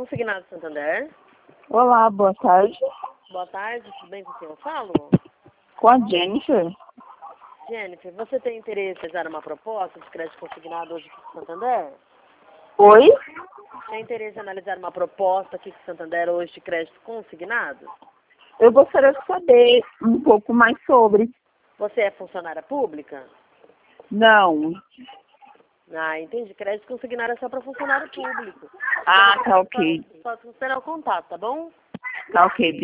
Consignado Santander. Olá, boa tarde. Boa tarde, tudo bem com quem eu falo? Com a Jennifer. Jennifer, você tem interesse em dar uma proposta de crédito consignado hoje com o Santander? Oi? Tem interesse em analisar uma proposta aqui com o Santander hoje de crédito consignado? Eu gostaria de saber um pouco mais sobre. Você é funcionária pública? Não. Ah, entendi. Crédito consignado é só para funcionário público. Ah, tá ok. Pode considerar o contato, tá bom? Tá ok.